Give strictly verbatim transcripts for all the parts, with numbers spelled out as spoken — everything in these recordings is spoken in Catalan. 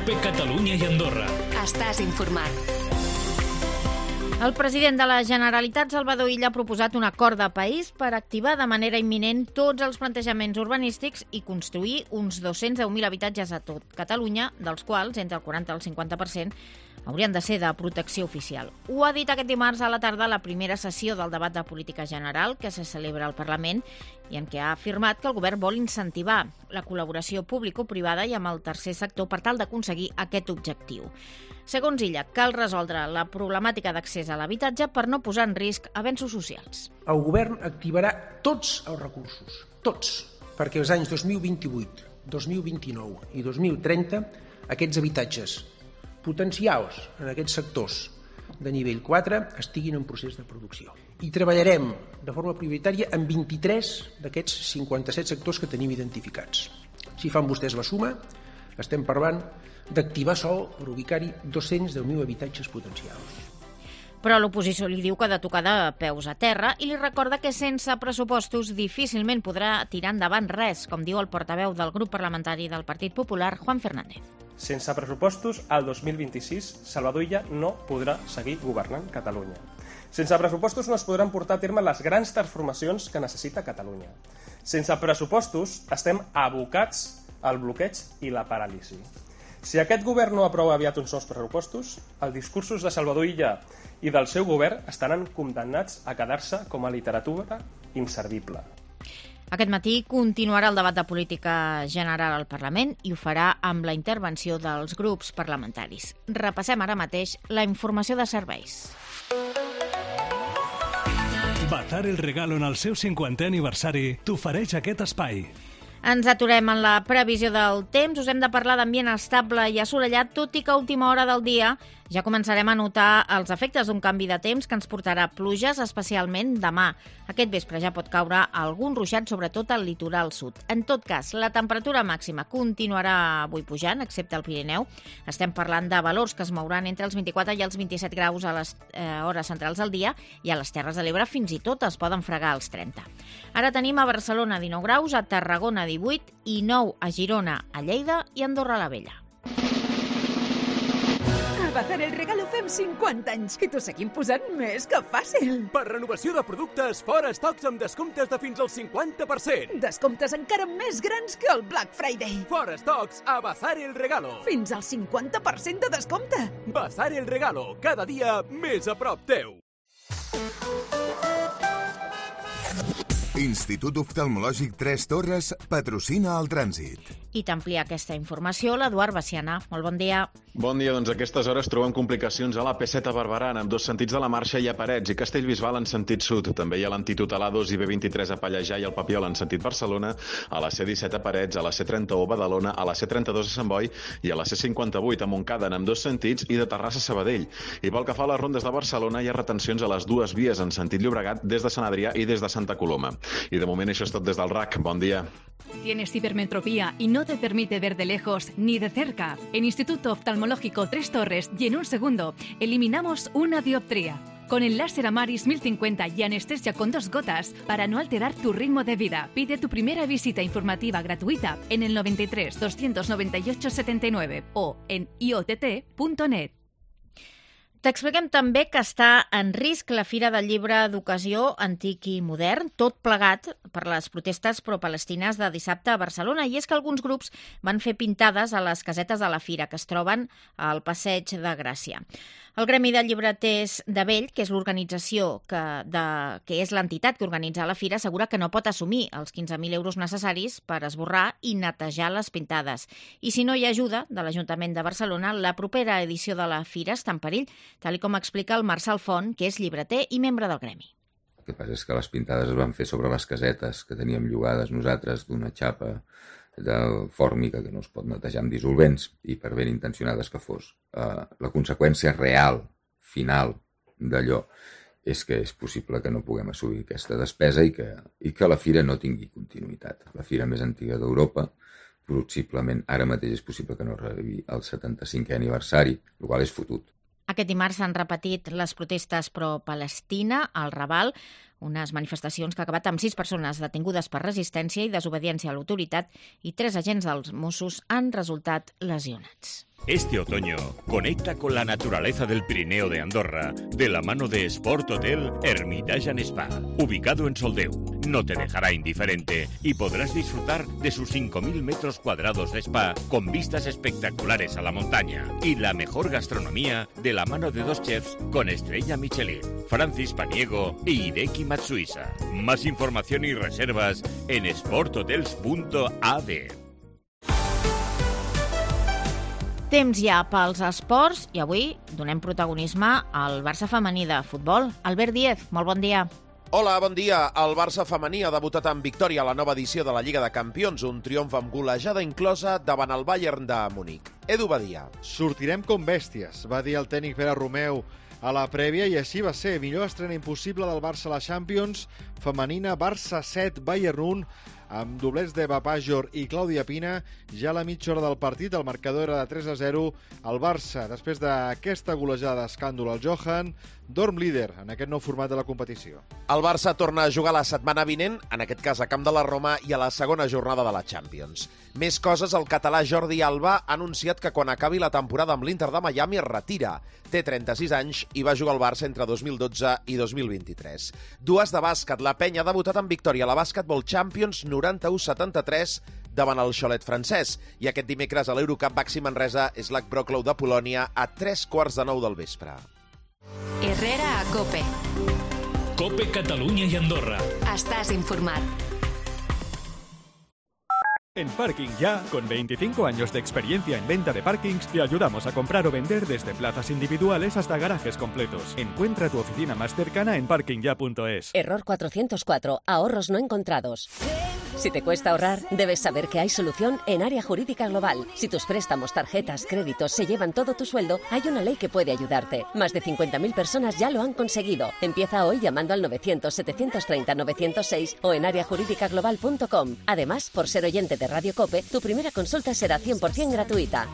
COPE Catalunya i Andorra. Estàs informat. El president de la Generalitat, Salvador Illa, ha proposat un acord de país per activar de manera imminent tots els plantejaments urbanístics i construir uns dos-cents deu mil habitatges a tot Catalunya, dels quals entre el quaranta i el cinquanta per cent haurien de ser de protecció oficial. Ho ha dit aquest dimarts a la tarda a la primera sessió del debat de política general que se celebra al Parlament i en què ha afirmat que el govern vol incentivar la col·laboració público-privada i amb el tercer sector per tal d'aconseguir aquest objectiu. Segons Illa, cal resoldre la problemàtica d'accés a l'habitatge per no posar en risc avenços socials. El govern activarà tots els recursos, tots, perquè els anys dos mil vint-i-vuit, dos mil vint-i-nou i dos mil trenta aquests habitatges potencials en aquests sectors de nivell quatre estiguin en procés de producció. I treballarem de forma prioritària en vint-i-tres d'aquests cinquanta-set sectors que tenim identificats. Si fan vostès la suma, estem parlant d'activar sol per ubicar-hi dos-cents deu mil habitatges potencials. Però l'oposició li diu que ha de tocar de peus a terra i li recorda que sense pressupostos difícilment podrà tirar endavant res, com diu el portaveu del grup parlamentari del Partit Popular, Juan Fernández. Sense pressupostos, al dos mil vint-i-sis, Salvador Illa no podrà seguir governant Catalunya. Sense pressupostos no es podran portar a terme les grans transformacions que necessita Catalunya. Sense pressupostos estem abocats al bloqueig i la paràlisi. Si aquest govern no aprova aviat uns nous pressupostos, els discursos de Salvador Illa i del seu govern estaran condemnats a quedar-se com a literatura inservible. Aquest matí continuarà el debat de política general al Parlament i ho farà amb la intervenció dels grups parlamentaris. Repassem ara mateix la informació de serveis. Bazar El Regalo en el seu cinquantè aniversari t'ofereix aquest espai. Ens aturem en la previsió del temps. Us hem de parlar d'ambient estable i assolellat, tot i que a última hora del dia ja començarem a notar els efectes d'un canvi de temps que ens portarà pluges, especialment demà. Aquest vespre ja pot caure algun ruixat, sobretot al litoral sud. En tot cas, la temperatura màxima continuarà avui pujant, excepte al Pirineu. Estem parlant de valors que es mouran entre els vint-i-quatre i els vint-i-set graus a les eh, hores centrals del dia i a les Terres de l'Ebre fins i tot es poden fregar als trenta. Ara tenim a Barcelona dinou graus, a Tarragona divuit i nou a Girona, a Lleida i a Andorra la Vella. A Bazar El Regalo fem cinquanta anys i t'ho seguim posant més que fàcil. Per renovació de productes, fora estocs amb descomptes de fins al cinquanta per cent. Descomptes encara més grans que el Black Friday. Fora estocs a Bazar El Regalo. Fins al cinquanta per cent de descompte. Bazar El Regalo, cada dia més a prop teu. Institut Oftalmològic Tres Torres patrocina el trànsit. I t'amplia aquesta informació l'Eduard Baciana. Molt bon dia. Bon dia, doncs a aquestes hores trobem complicacions a la P set a Barberà, en dos sentits de la Marxa i a Parets, i Castellbisbal en sentit sud. També hi ha l'Antitud a l'A dos i B vint-i-tres a Pallejà i el Papiol en sentit Barcelona, a la C disset a Parets, a la C trenta-u a Badalona, a la C trenta-dos a Sant Boi i a la C cinquanta-vuit a Montcada en ambdós sentits i de Terrassa a Sabadell. I pel que fa a les rondes de Barcelona, hi ha retencions a les dues vies en sentit Llobregat des de Sant Adrià i des de Santa Coloma. I de moment això és tot des del R A C. Bon dia. ¿Tienes hipermetropía y no te permite ver de lejos ni de cerca? En Instituto Oftalmológico Tres Torres y en un segundo eliminamos una dioptría. Con el láser Amaris mil cincuenta y anestesia con dos gotas para no alterar tu ritmo de vida. Pide tu primera visita informativa gratuita en el noventa y tres, doscientos noventa y ocho, setenta y nueve o en i o t t punto net. T'expliquem també que està en risc la Fira del Llibre d'Ocasió Antic i Modern, tot plegat per les protestes pro-palestines de dissabte a Barcelona. I és que alguns grups van fer pintades a les casetes de la Fira, que es troben al Passeig de Gràcia. El Gremi de Llibreters de Vell, que és l'organització que, de, que és l'entitat que organitza la Fira, assegura que no pot assumir els quinze mil euros necessaris per esborrar i netejar les pintades. I si no hi ha ajuda de l'Ajuntament de Barcelona, la propera edició de la Fira està en perill, tal com explica el Marçal Font, que és llibreter i membre del gremi. El que passa és que les pintades es van fer sobre les casetes que teníem llogades nosaltres d'una xapa de fòrmica que no es pot netejar amb dissolvents i per ben intencionades que fos. Uh, la conseqüència real, final d'allò és que és possible que no puguem assumir aquesta despesa i que, i que la Fira no tingui continuïtat. La Fira més antiga d'Europa, possiblement ara mateix és possible que no arribi al setanta-cinquè aniversari, el qual és fotut. Aquest dimarts s'han repetit les protestes pro-Palestina al Raval, unes manifestacions que han acabat amb sis persones detingudes per resistència i desobediència a l'autoritat i tres agents dels Mossos han resultat lesionats. Este otoño, conecta con la naturaleza del Pirineo de Andorra de la mano de Sport Hotel Hermitage and Spa, ubicado en Soldeu. No te dejará indiferente y podrás disfrutar de sus cinco mil metros cuadrados de spa con vistas espectaculares a la montaña y la mejor gastronomía de la mano de dos chefs con estrella Michelin, Francis Paniego y Hideki Matsuisa. Más información y reservas en sport hotels punto a d. Temps ja pels esports i avui donem protagonisme al Barça femení de futbol. Albert Díez, molt bon dia. Hola, bon dia. El Barça femení ha debutat amb victòria a la nova edició de la Lliga de Campions, un triomf amb golejada inclosa davant el Bayern de Múnich. Edu Badia. Sortirem com bèsties, va dir el tècnic Pere Romeu a la prèvia, i així va ser. Millor estrena impossible del Barça a la Champions femenina, Barça set, Bayern un, amb doblets d'Eva Pajor i Clàudia Pina. Ja a la mitja hora del partit, el marcador era de tres a zero. El Barça, després d'aquesta golejada d'escàndol al Johan, dorm líder en aquest nou format de la competició. El Barça torna a jugar la setmana vinent, en aquest cas a Camp de la Roma, i a la segona jornada de la Champions. Més coses, el català Jordi Alba ha anunciat que quan acabi la temporada amb l'Inter de Miami es retira. Té trenta-sis anys i va jugar al Barça entre dos mil dotze i dos mil vint-i-tres. Dues de bàsquet. La Penya ha debutat en victòria a la Basketball Champions noranta-u setanta-tres davant el Xolet francès. I aquest dimecres a l'Eurocup Baxi Manresa és l'H Wrocław de Polònia a tres quarts de nou del vespre. Herrera a COPE. COPE Catalunya y Andorra. Estás informat. En Parking Ya, con veinticinco años de experiencia en venta de parkings, te ayudamos a comprar o vender desde plazas individuales hasta garajes completos. Encuentra tu oficina más cercana en parking ya punto es. Error cuatrocientos cuatro. Ahorros no encontrados. Si te cuesta ahorrar, debes saber que hay solución en Área Jurídica Global. Si tus préstamos, tarjetas, créditos se llevan todo tu sueldo, hay una ley que puede ayudarte. Más de cincuenta mil personas ya lo han conseguido. Empieza hoy llamando al novecientos, setecientos treinta, novecientos seis o en área jurídica global punto com. Además, por ser oyente de Radio COPE, tu primera consulta será cien por ciento gratuita.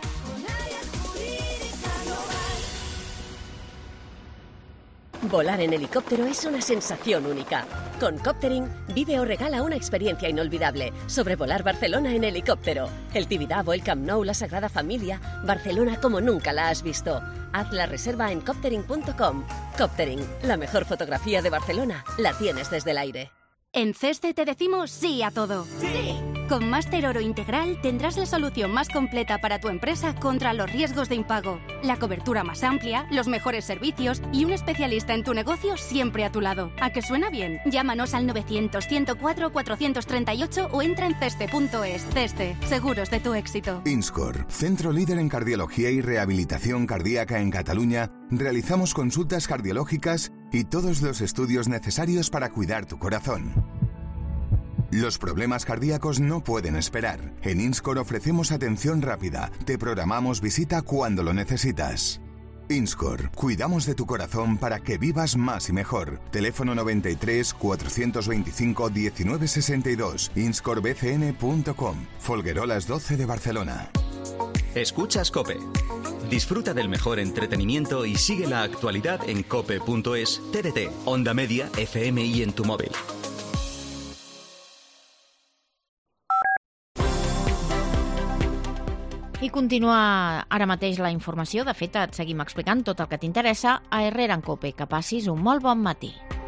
Volar en helicóptero es una sensación única. Con Coptering, vive o regala una experiencia inolvidable. Sobrevolar Barcelona en helicóptero. El Tibidabo, el Camp Nou, la Sagrada Familia. Barcelona como nunca la has visto. Haz la reserva en coptering punto com. Coptering, la mejor fotografía de Barcelona la tienes desde el aire. En CESTE te decimos sí a todo. ¡Sí! Con Máster Oro Integral tendrás la solución más completa para tu empresa contra los riesgos de impago. La cobertura más amplia, los mejores servicios y un especialista en tu negocio siempre a tu lado. ¿A que suena bien? Llámanos al novecientos, ciento cuatro, cuatrocientos treinta y ocho o entra en ceste punto es. CESTE, seguros de tu éxito. Inscor, centro líder en cardiología y rehabilitación cardíaca en Cataluña. Realizamos consultas cardiológicas y todos los estudios necesarios para cuidar tu corazón. Los problemas cardíacos no pueden esperar. En Inscor ofrecemos atención rápida. Te programamos visita cuando lo necesitas. Inscor, cuidamos de tu corazón para que vivas más y mejor. Teléfono noventa y tres, cuatrocientos veinticinco, diecinueve sesenta y dos. inscor b c n punto com. Folguerolas doce de Barcelona. Escuchas COPE. Disfruta del mejor entretenimiento y sigue la actualidad en cope punto es, T D T, Onda Media, F M y en tu móvil. I continua ara mateix la informació. De fet, et seguim explicant tot el que t'interessa a Herrera en COPE. Que passis un molt bon matí.